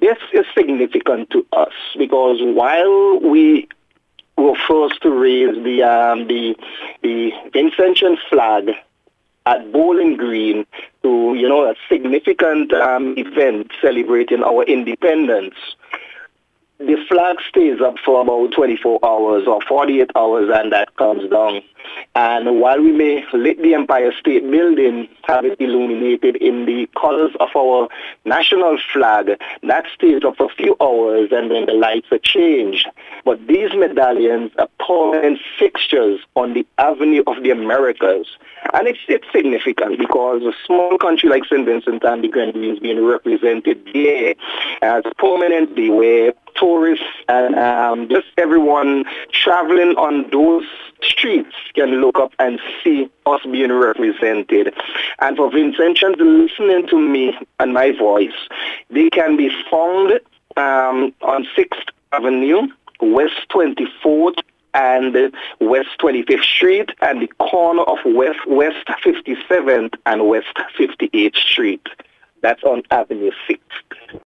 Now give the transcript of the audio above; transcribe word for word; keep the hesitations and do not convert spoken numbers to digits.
this is significant to us because while we were forced to raise the um, the the Vincentian flag at Bowling Green to, you know, a significant um, event celebrating our independence, the flag stays up for about twenty-four hours or forty-eight hours and that comes down. And while we may lit the Empire State Building, have it illuminated in the colors of our national flag, that stays up for a few hours and then the lights are changed. But these medallions are permanent fixtures on the Avenue of the Americas. And it's, it's significant because a small country like Saint Vincent and the Grenadines is being represented there as permanently, where tourists and um, just everyone traveling on those streets can look up and see us being represented. And for Vincentians listening to me and my voice, they can be found um, on sixth Avenue, West twenty-fourth and West twenty-fifth Street, and the corner of West West fifty-seventh and West fifty-eighth Street. That's on Avenue six.